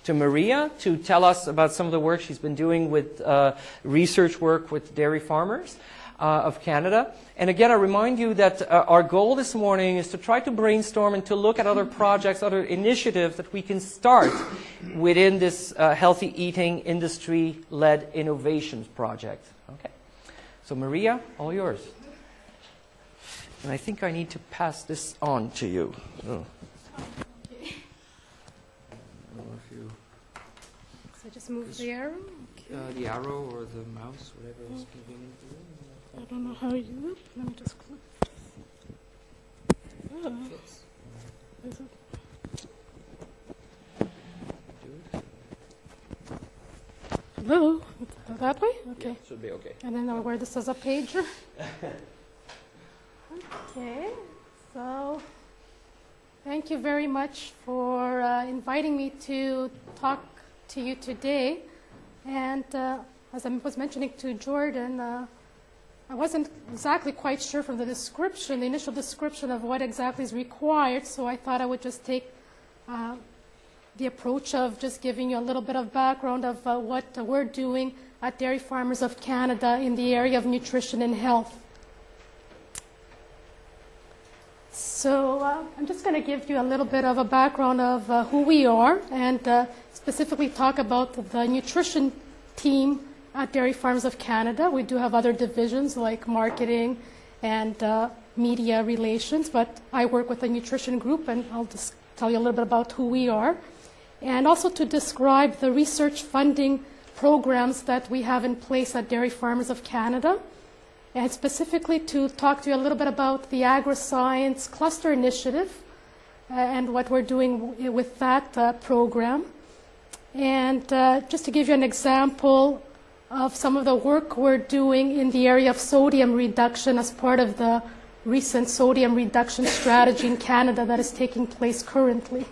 to Maria to tell us about some of the work she's been doing with research work with dairy farmers of Canada. And again, I remind you that our goal this morning is to try to brainstorm and to look at other projects, other initiatives that we can start within this healthy eating industry-led innovations project. Okay. So Maria, all yours. And I think I need to pass this on to you. Oh. So just move the arrow? Okay. The arrow or the mouse, whatever is convenient for you. I don't know how you do it. Let me just click. Is it? Hello? That way? Okay. Yeah, should be okay. And then I'll wear this as a pager. Okay. So thank you very much for inviting me to talk to you today. And as I was mentioning to Jordan, I wasn't exactly quite sure from the description, the initial description of what exactly is required, so I thought I would just take the approach of just giving you a little bit of background of what we're doing at Dairy Farmers of Canada in the area of nutrition and health. So I'm just going to give you a little bit of a background of who we are and specifically talk about the nutrition team at Dairy Farms of Canada. We do have other divisions like marketing and media relations, but I work with the nutrition group, and I'll just tell you a little bit about who we are. And also to describe the research funding programs that we have in place at Dairy Farmers of Canada, and specifically to talk to you a little bit about the Agri-Science Cluster Initiative and what we're doing with that program. And just to give you an example of some of the work we're doing in the area of sodium reduction as part of the recent sodium reduction strategy in Canada that is taking place currently.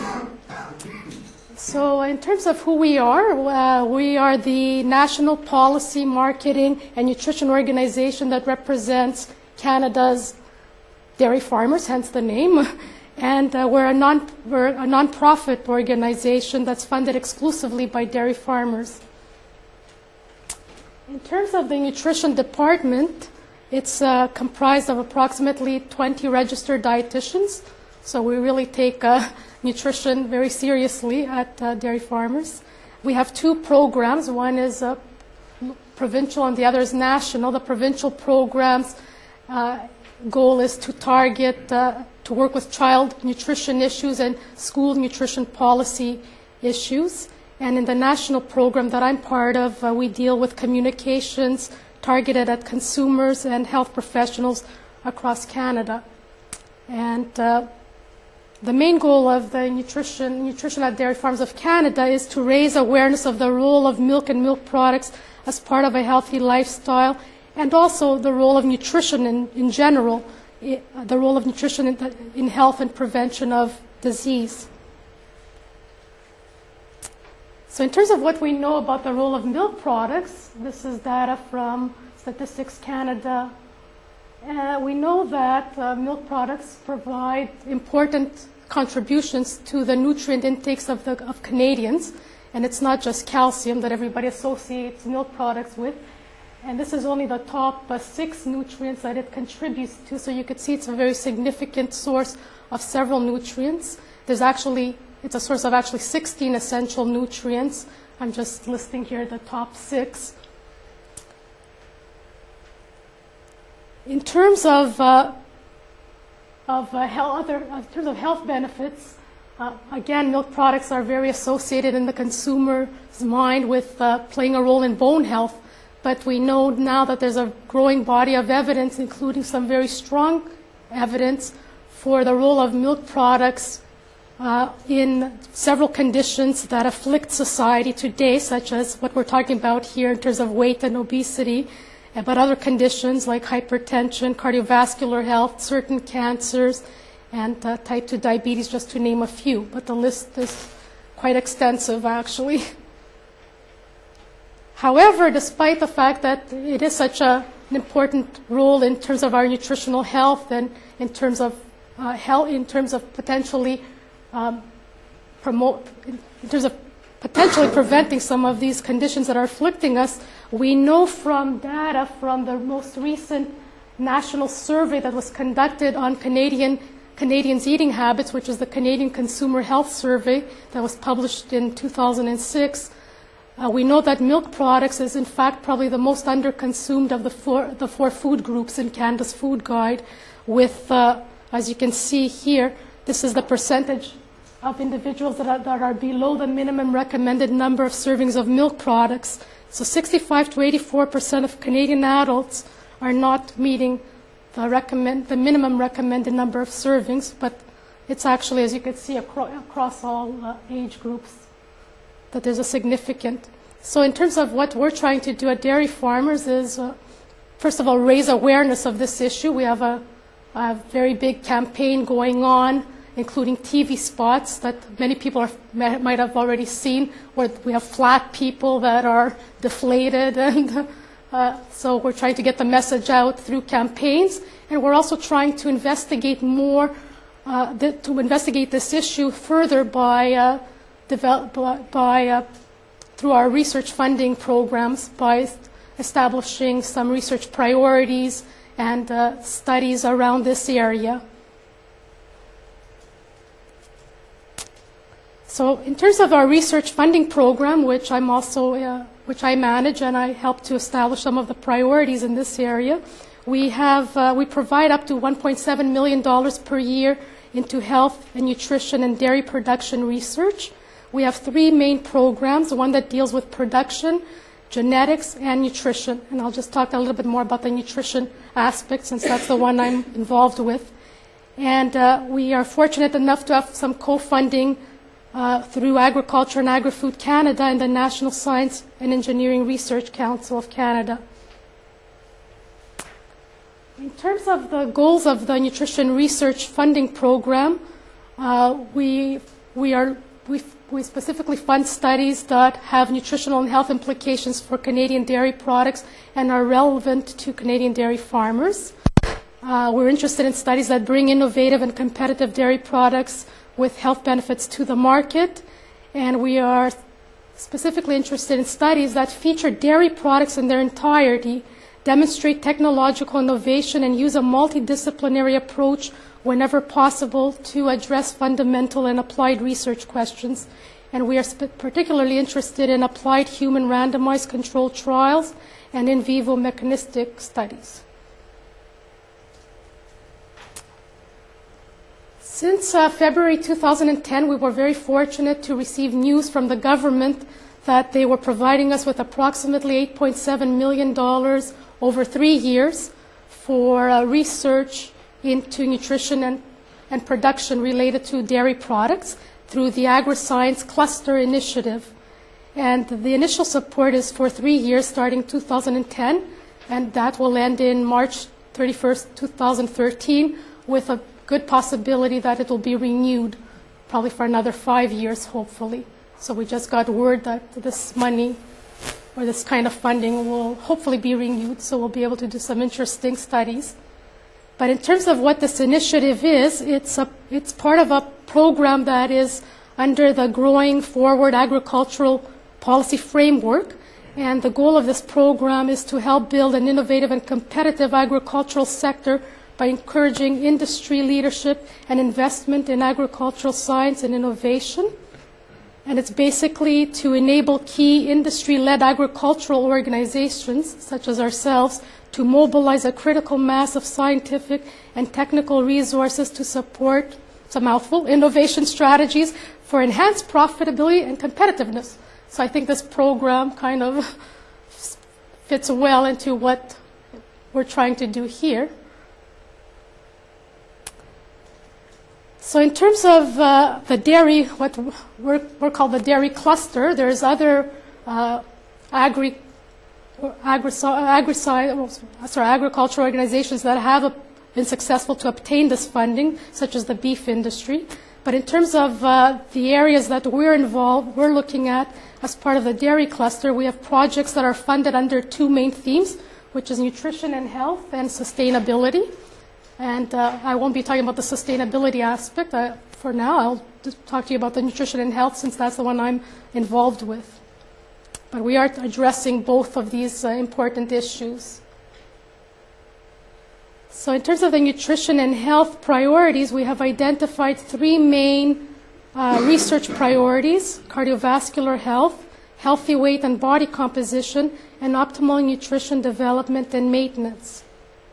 So in terms of who we are the National Policy, Marketing and Nutrition Organization that represents Canada's dairy farmers, hence the name. And we're a non-profit organization that's funded exclusively by dairy farmers. In terms of the nutrition department, it's comprised of approximately 20 registered dietitians. So we really take nutrition very seriously at Dairy Farmers. We have two programs. One is provincial and the other is national. The provincial program's goal is to target, to work with child nutrition issues and school nutrition policy issues. And in the national program that I'm part of, we deal with communications targeted at consumers and health professionals across Canada. And the main goal of the nutrition at Dairy Farms of Canada is to raise awareness of the role of milk and milk products as part of a healthy lifestyle, and also the role of nutrition in general, the role of nutrition in health and prevention of disease. So in terms of what we know about the role of milk products, this is data from Statistics Canada. We know that milk products provide important contributions to the nutrient intakes of Canadians, and it's not just calcium that everybody associates milk products with. And this is only the top 6 nutrients that it contributes to, so you could see it's a very significant source of several nutrients. It's a source of actually 16 essential nutrients. I'm just listing here the top 6. In terms of health benefits, again, milk products are very associated in the consumer's mind with playing a role in bone health. But we know now that there's a growing body of evidence, including some very strong evidence for the role of milk products in several conditions that afflict society today, such as what we're talking about here in terms of weight and obesity, but other conditions like hypertension, cardiovascular health, certain cancers, and type 2 diabetes, just to name a few. But the list is quite extensive, actually. However, despite the fact that it is such an important role in terms of our nutritional health and in terms of potentially potentially preventing some of these conditions that are afflicting us. We know from data from the most recent national survey that was conducted on Canadians' eating habits, which is the Canadian Consumer Health Survey that was published in 2006. We know that milk products is in fact probably the most underconsumed of the four food groups in Canada's food guide, with, as you can see here, this is the percentage of individuals that are below the minimum recommended number of servings of milk products. So 65 to 84% of Canadian adults are not meeting the minimum recommended number of servings, but it's actually, as you can see, across all age groups that there's a significant. So in terms of what we're trying to do at Dairy Farmers is, first of all, raise awareness of this issue. We have a very big campaign going on, including TV spots that many people might have already seen, where we have flat people that are deflated, and so we're trying to get the message out through campaigns, and we're also trying to investigate more, to investigate this issue further by through our research funding programs, by establishing some research priorities and studies around this area. So in terms of our research funding program, which I'm also, which I manage, and I help to establish some of the priorities in this area, we provide up to $1.7 million per year into health and nutrition and dairy production research. We have three main programs, one that deals with production, genetics, and nutrition. And I'll just talk a little bit more about the nutrition aspect, since that's the one I'm involved with. And we are fortunate enough to have some co-funding through Agriculture and Agri-Food Canada and the National Science and Engineering Research Council of Canada. In terms of the goals of the nutrition research funding program, we specifically fund studies that have nutritional and health implications for Canadian dairy products and are relevant to Canadian dairy farmers. We're interested in studies that bring innovative and competitive dairy products with health benefits to the market, and we are specifically interested in studies that feature dairy products in their entirety, demonstrate technological innovation, and use a multidisciplinary approach whenever possible to address fundamental and applied research questions. And we are particularly interested in applied human randomized controlled trials and in vivo mechanistic studies. Since February 2010, we were very fortunate to receive news from the government that they were providing us with approximately $8.7 million over 3 years for research into nutrition and production related to dairy products through the AgriScience Cluster Initiative. And the initial support is for 3 years starting 2010, and that will end in March 31st, 2013, with a good possibility that it will be renewed probably for another 5 years, hopefully. So we just got word that this money or this kind of funding will hopefully be renewed, so we'll be able to do some interesting studies. But in terms of what this initiative is, it's part of a program that is under the Growing Forward Agricultural Policy Framework, and the goal of this program is to help build an innovative and competitive agricultural sector by encouraging industry leadership and investment in agricultural science and innovation. And it's basically to enable key industry-led agricultural organizations, such as ourselves, to mobilize a critical mass of scientific and technical resources to support, it's a mouthful, innovation strategies for enhanced profitability and competitiveness. So I think this program kind of fits well into what we're trying to do here. So in terms of the dairy, what we're called the dairy cluster, there's other agricultural organizations that have been successful to obtain this funding, such as the beef industry. But in terms of the areas that we're looking at as part of the dairy cluster, we have projects that are funded under two main themes, which is nutrition and health and sustainability. And I won't be talking about the sustainability aspect. for now. I'll just talk to you about the nutrition and health since that's the one I'm involved with. But we are addressing both of these important issues. So in terms of the nutrition and health priorities, we have identified three main research priorities: cardiovascular health, healthy weight and body composition, and optimal nutrition development and maintenance.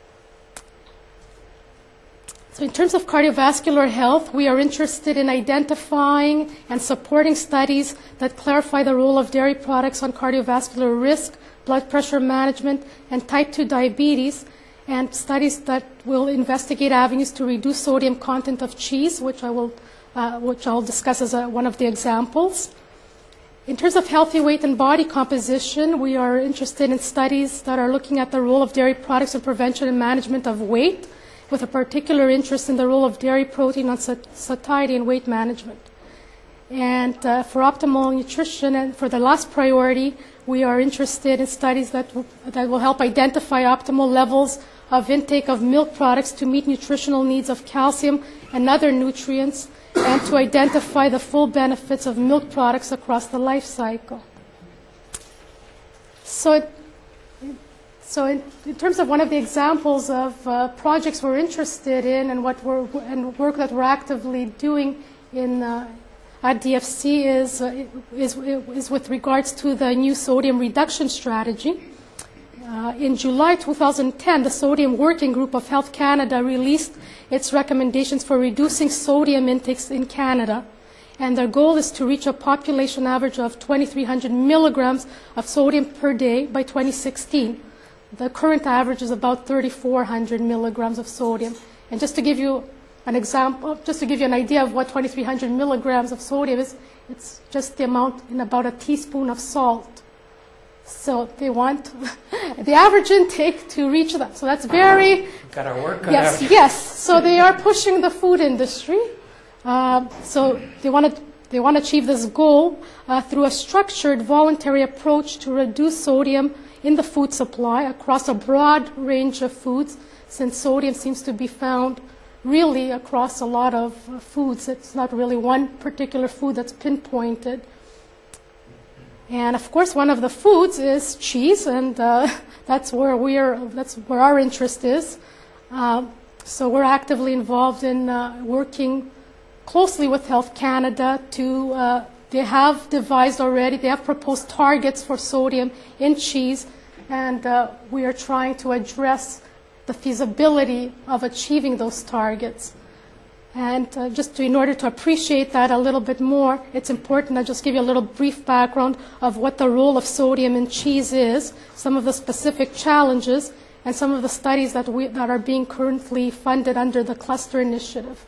So in terms of cardiovascular health, we are interested in identifying and supporting studies that clarify the role of dairy products on cardiovascular risk, blood pressure management, and type 2 diabetes, and studies that will investigate avenues to reduce sodium content of cheese, which I'll discuss as one of the examples. In terms of healthy weight and body composition, we are interested in studies that are looking at the role of dairy products in prevention and management of weight, with a particular interest in the role of dairy protein on satiety and weight management. And for optimal nutrition, and for the last priority, we are interested in studies that will help identify optimal levels of intake of milk products to meet nutritional needs of calcium and other nutrients, and to identify the full benefits of milk products across the life cycle. So in terms of one of the examples of projects we're interested in and work that we're actively doing at DFC is with regards to the new sodium reduction strategy. In July 2010, the Sodium Working Group of Health Canada released its recommendations for reducing sodium intakes in Canada, and their goal is to reach a population average of 2,300 milligrams of sodium per day by 2016. The current average is about 3,400 milligrams of sodium. And just to give you an example, just to give you an idea of what 2,300 milligrams of sodium is, it's just the amount in about a teaspoon of salt. So they want the average intake to reach that. So that's very... Got our work cut out. Yes. So they are pushing the food industry. So they want to achieve this goal through a structured, voluntary approach to reduce sodium in the food supply across a broad range of foods, since sodium seems to be found really across a lot of foods. It's not really one particular food that's pinpointed. And of course, one of the foods is cheese, and that's where our interest is. So we're actively involved in working closely with Health Canada to. They have devised already. They have proposed targets for sodium in cheese, and we are trying to address the feasibility of achieving those targets. And in order to appreciate that a little bit more, it's important to just give you a little brief background of what the role of sodium in cheese is, some of the specific challenges, and some of the studies that are being currently funded under the Cluster Initiative.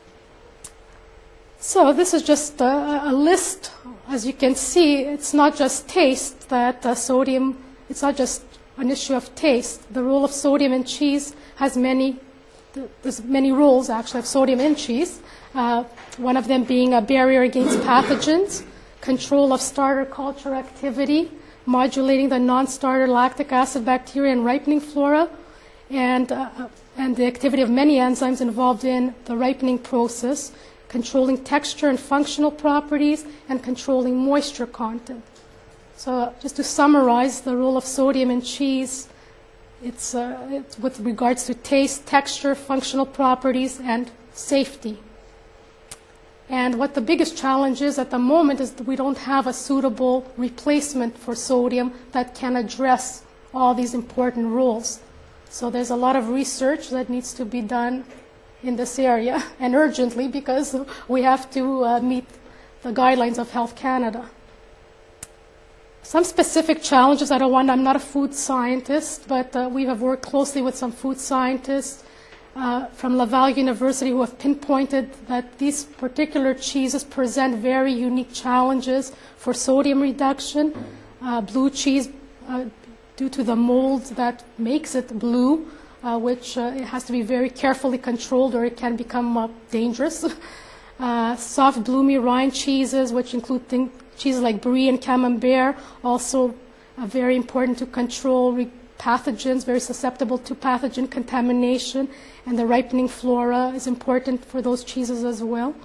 So this is just a list. As you can see, it's not just taste that sodium, it's not just an issue of taste. The role of sodium in cheese has there's many roles actually of sodium in cheese, one of them being a barrier against pathogens, control of starter culture activity, modulating the non-starter lactic acid bacteria and ripening flora, and the activity of many enzymes involved in the ripening process, controlling texture and functional properties, and controlling moisture content. So just to summarize the role of sodium in cheese, it's with regards to taste, texture, functional properties, and safety. And what the biggest challenge is at the moment is that we don't have a suitable replacement for sodium that can address all these important roles. So there's a lot of research that needs to be done in this area, and urgently, because we have to meet the guidelines of Health Canada. Some specific challenges, I'm not a food scientist, but we have worked closely with some food scientists from Laval University who have pinpointed that these particular cheeses present very unique challenges for sodium reduction. Blue cheese, due to the mold that makes it blue, which it has to be very carefully controlled or it can become dangerous. Soft, bloomy rind cheeses, which include cheeses like brie and camembert, also very important to control pathogens, very susceptible to pathogen contamination, and the ripening flora is important for those cheeses as well.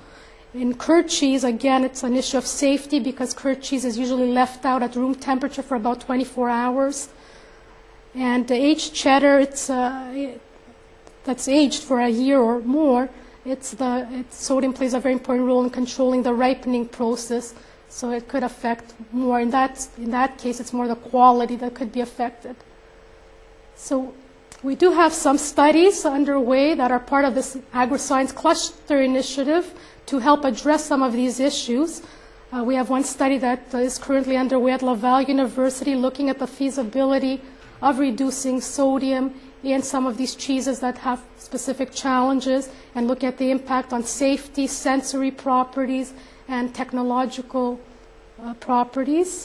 In curd cheese, again, it's an issue of safety because curd cheese is usually left out at room temperature for about 24 hours. And the aged cheddar, that's aged for a year or more, sodium plays a very important role in controlling the ripening process, so it could affect more. In that case, it's more the quality that could be affected. So we do have some studies underway that are part of this AgriScience Cluster Initiative to help address some of these issues. We have one study that is currently underway at Laval University looking at the feasibility of reducing sodium in some of these cheeses that have specific challenges and look at the impact on safety, sensory properties, and technological properties.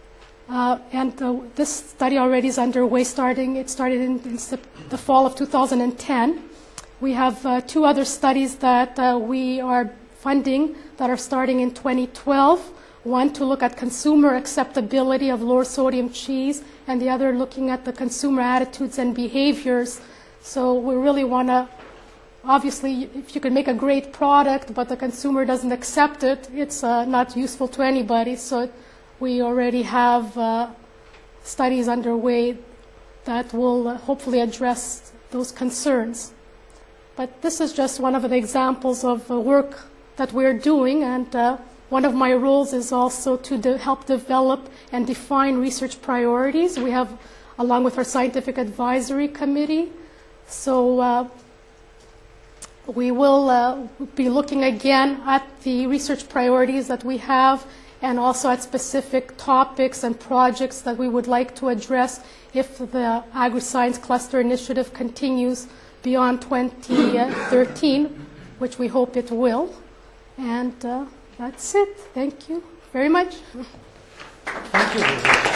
This study already is underway. It started in the fall of 2010. We have 2 other studies that we are funding that are starting in 2012. One to look at consumer acceptability of lower sodium cheese, and the other looking at the consumer attitudes and behaviors. So we really want to, obviously, if you can make a great product but the consumer doesn't accept it, it's not useful to anybody. So we already have studies underway that will hopefully address those concerns. But this is just one of the examples of work that we're doing, and one of my roles is also to help develop and define research priorities. We have, along with our scientific advisory committee. So we will be looking again at the research priorities that we have and also at specific topics and projects that we would like to address if the AgriScience Cluster Initiative continues beyond 2013, which we hope it will. And that's it. Thank you very much. Thank you.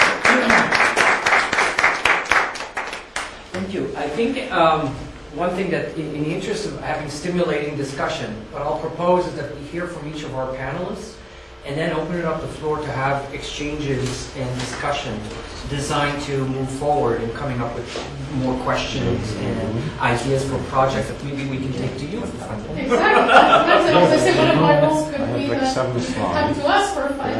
Thank you. I think one thing that, in the interest of having stimulating discussion, what I'll propose is that we hear from each of our panelists and then open it up the floor to have exchanges and discussion designed to move forward in coming up with more questions and ideas for projects that maybe we can take to you for funding. Exactly. As I say, one of my roles could be to come to us for